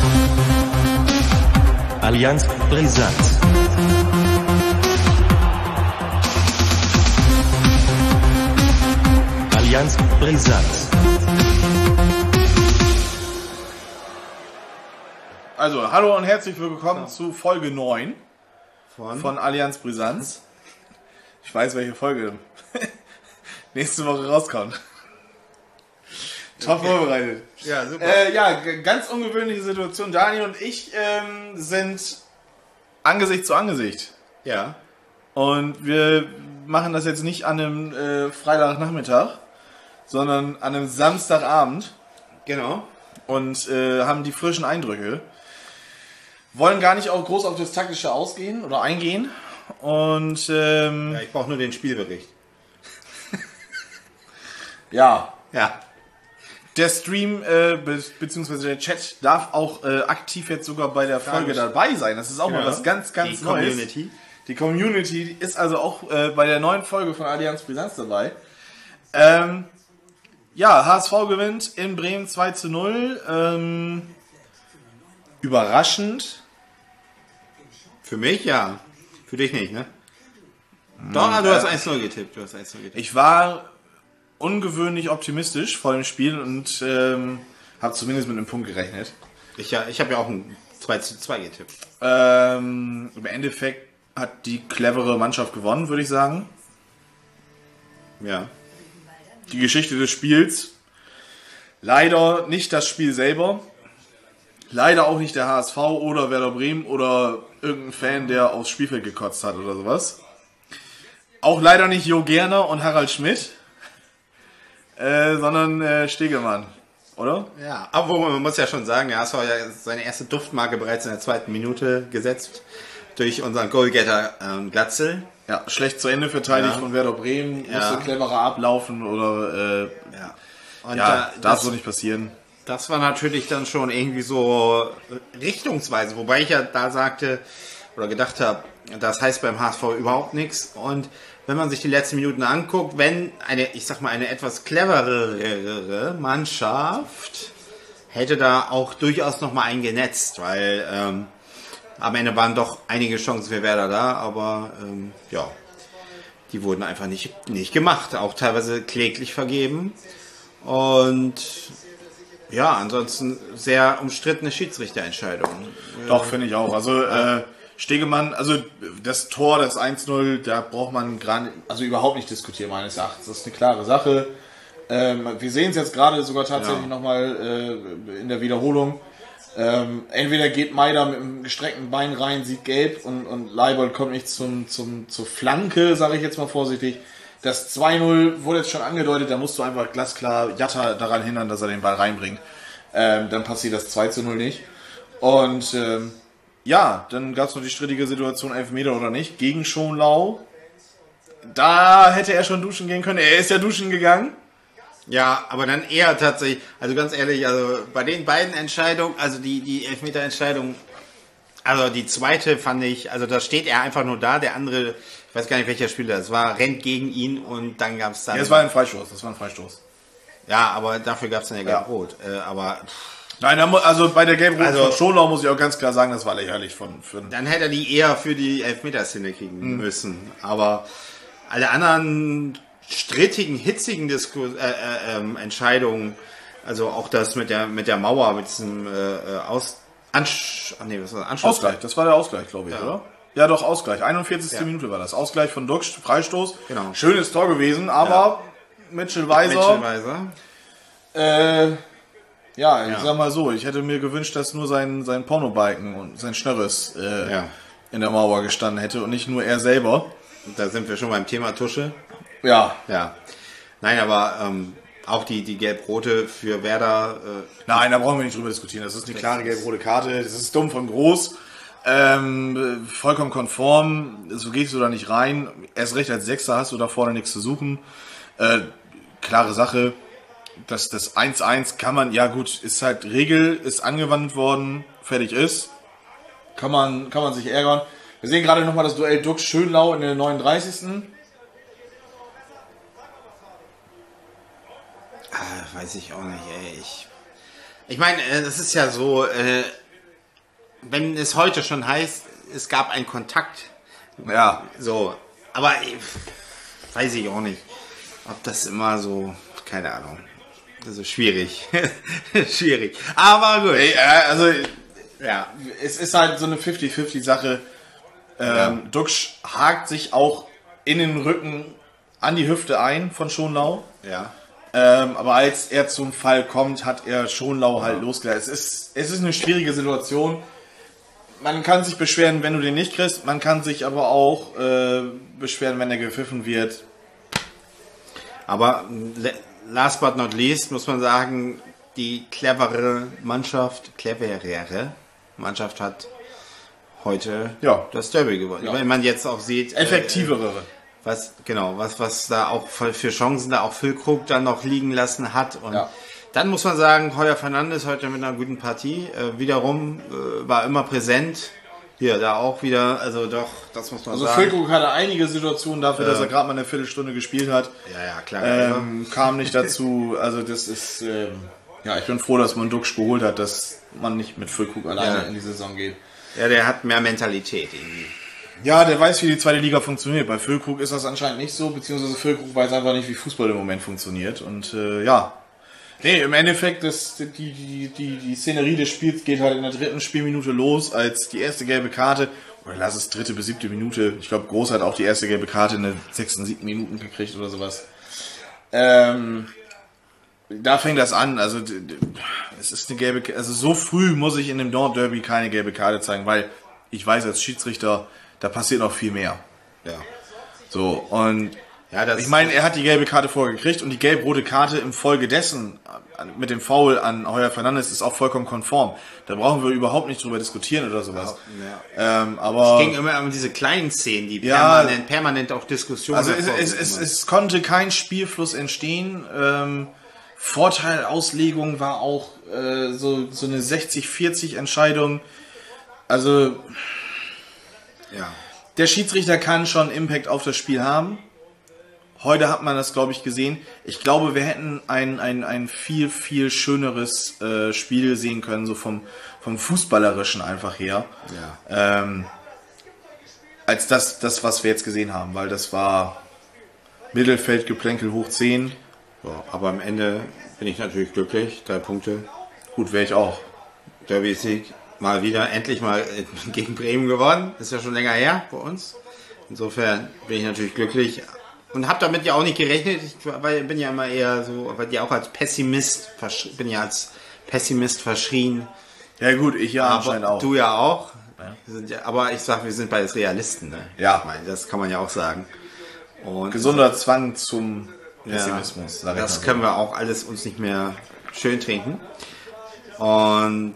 Allianz Brisant. Allianz Brisant. Also, hallo und herzlich willkommen zu Folge 9 von Allianz Brisanz. Ich weiß, welche Folge nächste Woche rauskommt. Top vorbereitet. Ja, super. Ganz ungewöhnliche Situation. Daniel und ich sind Angesicht zu Angesicht. Ja. Und wir machen das jetzt nicht an einem Freitagnachmittag, sondern an einem Samstagabend. Genau. Und haben die frischen Eindrücke. Wollen gar nicht auch groß auf das Taktische eingehen. Und Ja, ich brauche nur den Spielbericht. ja. Ja. Der Stream beziehungsweise der Chat darf auch aktiv jetzt sogar bei der Folge dabei sein. Das ist auch mal was ganz, ganz Neues. Community. Die Community ist also auch bei der neuen Folge von Allianz Brisanz dabei. HSV gewinnt in Bremen 2:0. Überraschend. Für mich ja. Für dich nicht, ne? Doch, du hast 1-0 getippt. Ich war ungewöhnlich optimistisch vor dem Spiel und habe zumindest mit einem Punkt gerechnet. Ich habe ja auch ein 2:2 getippt. Im Endeffekt hat die clevere Mannschaft gewonnen, würde ich sagen. Ja. Die Geschichte des Spiels. Leider nicht das Spiel selber. Leider auch nicht der HSV oder Werder Bremen oder irgendein Fan, der aufs Spielfeld gekotzt hat oder sowas. Auch leider nicht Jo Gerner und Harald Schmidt. Sondern Stegemann, oder? Ja, aber man muss ja schon sagen, der HSV hat ja seine erste Duftmarke bereits in der 2. Minute gesetzt durch unseren Goalgetter Glatzel. Ja, schlecht zu Ende verteidigt von Werder Bremen, musste cleverer ablaufen oder Und darf so nicht passieren. Das war natürlich dann schon irgendwie so richtungsweise, wobei ich ja da sagte oder gedacht habe, das heißt beim HSV überhaupt nichts. Und wenn man sich die letzten Minuten anguckt, wenn eine etwas cleverere Mannschaft hätte da auch durchaus nochmal einen genetzt, weil am Ende waren doch einige Chancen für Werder da, aber die wurden einfach nicht gemacht, auch teilweise kläglich vergeben. Und ja, ansonsten sehr umstrittene Schiedsrichterentscheidung. Doch, finde ich auch. Also Stegemann, also das Tor, das 1:0, da braucht man überhaupt nicht diskutieren, meines Erachtens. Das ist eine klare Sache. Wir sehen es jetzt gerade sogar tatsächlich nochmal in der Wiederholung. Entweder geht Maida mit einem gestreckten Bein rein, sieht gelb und Leibold kommt nicht zur Flanke, sage ich jetzt mal vorsichtig. Das 2:0 wurde jetzt schon angedeutet, da musst du einfach glasklar Jatta daran hindern, dass er den Ball reinbringt. Dann passiert das 2:0 nicht. Und dann gab es noch die strittige Situation, Elfmeter oder nicht, gegen Schonlau. Da hätte er schon duschen gehen können. Er ist ja duschen gegangen. Ja, aber dann eher tatsächlich, also ganz ehrlich, also bei den beiden Entscheidungen, also die Elfmeter-Entscheidung, also die zweite fand ich, also da steht er einfach nur da, der andere, ich weiß gar nicht welcher Spieler das war, rennt gegen ihn und dann gab es dann... Ja, das war ein Freistoß. Ja, aber dafür gab es dann ja Gelb-Rot, aber... Nein, also bei der Gelb-Rot von Schonlau muss ich auch ganz klar sagen, das war lächerlich für dann hätte er die eher für die Elfmeterszene kriegen müssen, aber alle anderen strittigen, hitzigen Entscheidungen, also auch das mit der Mauer, mit diesem Anschluss. Ausgleich, das war der Ausgleich, glaube ich, oder? Ja, doch, Ausgleich. 41. Minute war das. Ausgleich von Duxch, Freistoß. Genau. Schönes Tor gewesen, aber Mitchell Weiser. Ich sag mal so, ich hätte mir gewünscht, dass nur sein Pornobalken und sein Schnörres in der Mauer gestanden hätte und nicht nur er selber. Da sind wir schon beim Thema Tusche. Ja. Nein, aber auch die Gelb-Rote für Werder... Nein, da brauchen wir nicht drüber diskutieren. Das ist eine klare gelb-rote Karte. Das ist dumm von Groß. Vollkommen konform. So gehst du da nicht rein. Erst recht als Sechster hast du da vorne nichts zu suchen. Klare Sache. Das 1:1 kann man, ja gut, ist halt Regel, ist angewandt worden, fertig ist. Kann man sich ärgern. Wir sehen gerade nochmal das Duell Duxch-Schönlau in der 39. Weiß ich auch nicht, ey. Ich meine, das ist ja so, wenn es heute schon heißt, es gab einen Kontakt. Ja. So, aber weiß ich auch nicht, ob das immer so, keine Ahnung. Also schwierig. Schwierig. Aber gut. Also, Ja. es ist halt so eine 50-50-Sache. Duxch hakt sich auch in den Rücken an die Hüfte ein von Schonlau. Ja. Aber als er zum Fall kommt, hat er Schonlau halt losgelassen. Es ist eine schwierige Situation. Man kann sich beschweren, wenn du den nicht kriegst. Man kann sich aber auch beschweren, wenn er gepfiffen wird. Aber last but not least muss man sagen, die cleverere Mannschaft hat heute das Derby gewonnen. Ja. Wenn man jetzt auch sieht, Effektivere. was da auch für Chancen da auch Füllkrug dann noch liegen lassen hat. Und dann muss man sagen, Heuer Fernandes heute mit einer guten Partie. Wiederum war immer präsent. Hier, da auch wieder, also doch, das muss man sagen. Also Füllkrug hatte einige Situationen dafür, dass er gerade mal eine Viertelstunde gespielt hat. Ja, klar. Kam nicht dazu. Also das ist, ich bin froh, dass man Duxch geholt hat, dass man nicht mit Füllkrug alleine in die Saison geht. Ja, der hat mehr Mentalität irgendwie. Ja, der weiß, wie die zweite Liga funktioniert. Bei Füllkrug ist das anscheinend nicht so, beziehungsweise Füllkrug weiß einfach nicht, wie Fußball im Moment funktioniert. Und nee, im Endeffekt, die Szenerie des Spiels geht halt in der 3. Spielminute los, als die erste gelbe Karte, oder lass es 3. bis 7. Minute, ich glaube Groß hat auch die erste gelbe Karte in der 6. 7. Minuten gekriegt oder sowas. Da fängt das an, also es ist eine gelbe, also so früh muss ich in dem Nord-Derby keine gelbe Karte zeigen, weil ich weiß als Schiedsrichter, da passiert noch viel mehr. Ja. So, und ich meine, er hat die gelbe Karte vorgekriegt und die gelb-rote Karte im Folge dessen mit dem Foul an Heuer Fernandes ist auch vollkommen konform. Da brauchen wir überhaupt nicht drüber diskutieren oder sowas. Aber es ging immer um diese kleinen Szenen, die permanent auch Diskussionen. Also es konnte kein Spielfluss entstehen. Vorteilauslegung war auch so eine 60-40 Entscheidung. Also der Schiedsrichter kann schon Impact auf das Spiel haben. Heute hat man das, glaube ich, gesehen. Ich glaube, wir hätten ein viel, viel schöneres Spiel sehen können, so vom Fußballerischen einfach her. Ja. Als das, was wir jetzt gesehen haben, weil das war Mittelfeldgeplänkel hoch 10. Ja, aber am Ende bin ich natürlich glücklich. 3 Punkte. Gut, wäre ich auch. Derby-Sieg. Mal wieder, endlich mal gegen Bremen gewonnen. Ist ja schon länger her bei uns. Insofern bin ich natürlich glücklich. Und habe damit ja auch nicht gerechnet. Ich bin ja immer eher so, weil ja auch als Pessimist, verschrien. Ja gut, ich ja anscheinend auch. Du ja auch. Ja. Aber ich sag, wir sind beides Realisten. Ne? Ja. Ich meine, das kann man ja auch sagen. Und gesunder Zwang zum Pessimismus. Ja, das können wir auch alles uns nicht mehr schön trinken. Und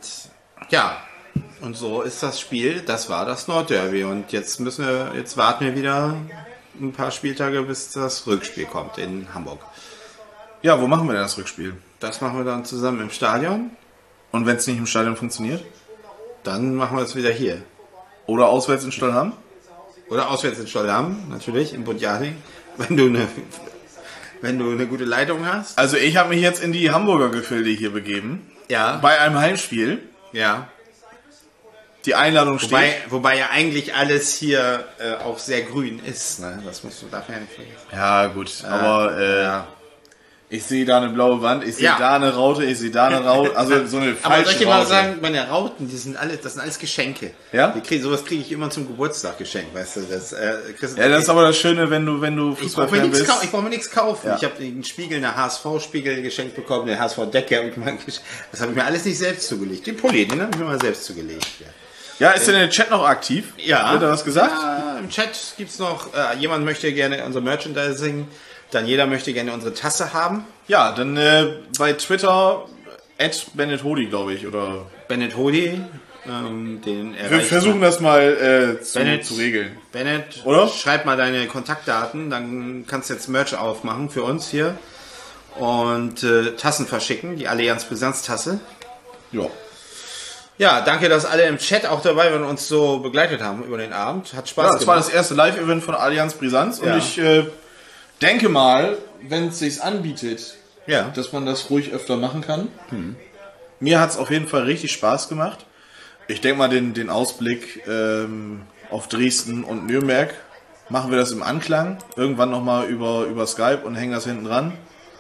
und so ist das Spiel. Das war das Nordderby. Und jetzt warten wir wieder ein paar Spieltage, bis das Rückspiel kommt in Hamburg. Ja, wo machen wir denn das Rückspiel? Das machen wir dann zusammen im Stadion. Und wenn es nicht im Stadion funktioniert? Dann machen wir es wieder hier. Oder auswärts in Stollham? Oder auswärts in Stollham, natürlich, in Budjading. Wenn du eine gute Leitung hast. Also ich habe mich jetzt in die Hamburger Gefilde hier begeben. Ja. Bei einem Heimspiel. Ja. Die Einladung steht. Wobei ja eigentlich alles hier auch sehr grün ist. Ne? Das musst du dafür nicht vergessen. Ja gut, aber ich sehe da eine blaue Wand, ich sehe da eine Raute, ich sehe da eine Raute. Also so eine falsche Aber soll ich dir mal Raute. sagen, meine Rauten, das sind alles Geschenke. Ja? Sowas kriege ich immer zum Geburtstag geschenkt, weißt du. Das ist aber das Schöne, wenn du Fußballfan bist. Ich brauche mir nichts kaufen. Ja. Ich habe einen Spiegel, eine HSV-Spiegel geschenkt bekommen, eine HSV-Decke. Das habe ich mir alles nicht selbst zugelegt. Den Pulli, den habe ich mir mal selbst zugelegt. Ja, ist denn der Chat noch aktiv? Ja. Wird da was gesagt? Ja, im Chat gibt's noch, jemand möchte gerne unser Merchandising, dann jeder möchte gerne unsere Tasse haben. Ja, dann bei Twitter @BennettHodi, glaube ich, oder Bennett Hodi, den wir versuchen das mal zu regeln. Bennett, oder? Schreib mal deine Kontaktdaten, dann kannst du jetzt Merch aufmachen für uns hier und Tassen verschicken, die Allianz Brisanz-Tasse. Ja. Ja, danke, dass alle im Chat auch dabei waren und uns so begleitet haben über den Abend. Hat Spaß gemacht. Das war das erste Live-Event von Allianz Brisanz und ich denke mal, wenn es sich anbietet, dass man das ruhig öfter machen kann. Mir hat es auf jeden Fall richtig Spaß gemacht. Ich denke mal, den Ausblick auf Dresden und Nürnberg machen wir das im Anklang. Irgendwann nochmal über Skype und hängen das hinten dran.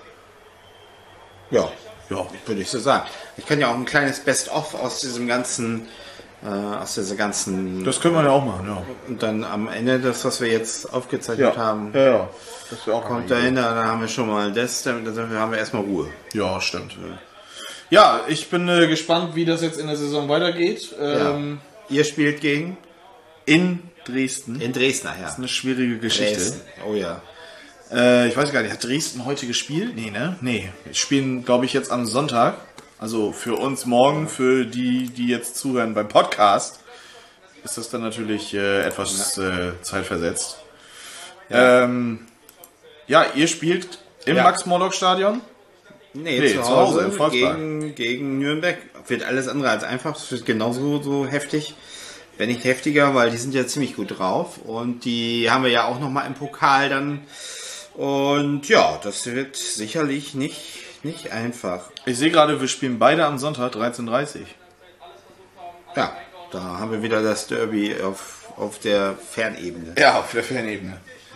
Ja, Ja, würde ich so sagen. Ich kann ja auch ein kleines Best-of aus dieser ganzen, das können wir ja auch machen, ja. und dann am Ende das, was wir jetzt aufgezeichnet haben, Ja. Das wäre auch kommt dahinter, dann haben wir schon mal das, dann haben wir erstmal Ruhe. Ja, stimmt. Ja, ich bin gespannt, wie das jetzt in der Saison weitergeht. Ihr spielt gegen? In Dresden. In Dresden, ja. Das ist eine schwierige Geschichte. Dresden. Oh ja. Ich weiß gar nicht, hat Dresden heute gespielt? Nee, ne? Nee. Wir spielen, glaube ich, jetzt am Sonntag. Also für uns morgen, für die jetzt zuhören beim Podcast, ist das dann natürlich etwas zeitversetzt. Ja. Ihr spielt im Max-Morlock-Stadion? Nee, zu Hause im Volkspark. Gegen Nürnberg. Wird alles andere als einfach. Es wird genauso so heftig. Wenn nicht heftiger, weil die sind ja ziemlich gut drauf. Und die haben wir ja auch nochmal im Pokal dann. Und ja, das wird sicherlich nicht einfach. Ich sehe gerade, wir spielen beide am Sonntag 13:30 Uhr. Ja, da haben wir wieder das Derby auf der Fernebene. Ja, auf der Fernebene.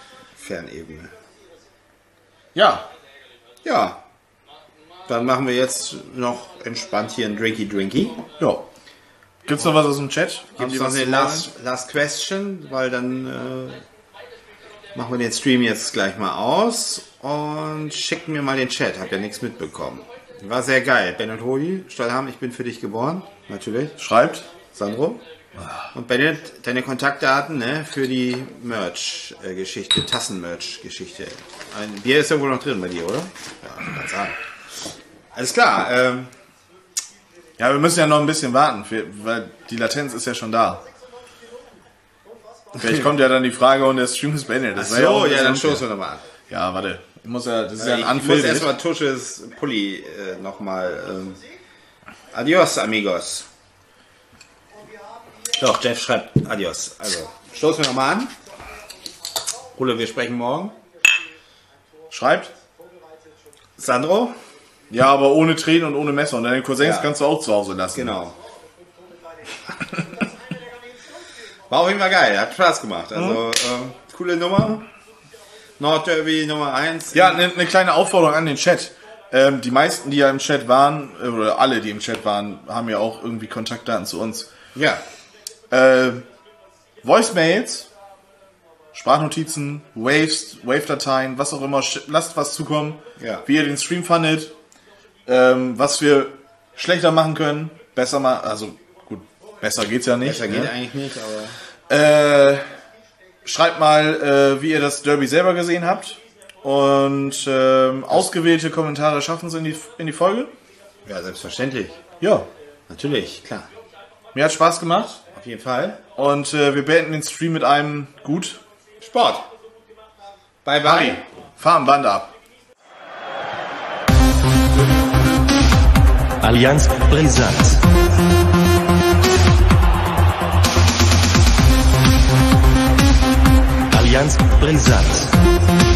Ja. Ja. Dann machen wir jetzt noch entspannt hier ein Drinky. Ja. Gibt's noch was aus dem Chat? Gibt es noch eine last Question, weil dann machen wir den Stream jetzt gleich mal aus und schicken mir mal den Chat. Hab ja nichts mitbekommen. War sehr geil. Bennett Holi, Stallham, ich bin für dich geboren. Natürlich. Schreibt. Sandro. Und Bennett, deine Kontaktdaten, ne, für die Merch-Geschichte, Tassen-Merch-Geschichte. Ein Bier ist ja wohl noch drin bei dir, oder? Ja, kann sagen. Alles klar. Ja, wir müssen ja noch ein bisschen warten, weil die Latenz ist ja schon da. Vielleicht kommt ja dann die Frage und der Stream ist beendet. Das dann stoßen wir nochmal an. Ja, warte. Das ist ja ein Ich Anfeld. muss erstmal Tusches Pulli nochmal. Adios, amigos. Doch, Jeff schreibt Adios. Also, stoßen wir nochmal an. Ole, wir sprechen morgen. Schreibt. Sandro? Ja, aber ohne Tränen und ohne Messer. Und deine Cousins Ja. kannst du auch zu Hause lassen. Genau. War auf jeden Fall geil, hat Spaß gemacht. Also, coole Nummer. Nordderby Nummer 1. Ja, eine kleine Aufforderung an den Chat. Die meisten, die ja im Chat waren, oder alle, die im Chat waren, haben ja auch irgendwie Kontaktdaten zu uns. Ja. Voicemails, Sprachnotizen, Wave-Dateien, was auch immer, lasst was zukommen, Ja. wie ihr den Stream fandet, was wir schlechter machen können, besser machen, also gut, besser geht's ja nicht. Besser geht eigentlich nicht, aber... Schreibt mal, wie ihr das Derby selber gesehen habt und ausgewählte Kommentare schaffen es in die Folge. Ja, selbstverständlich. Ja, Natürlich, klar. mir hat Spaß gemacht Auf jeden Fall. und wir beenden den Stream mit einem Gut. Sport. Bye, bye. Harry, fahr am Band ab. Allianz Brisant. Allianz Brisant.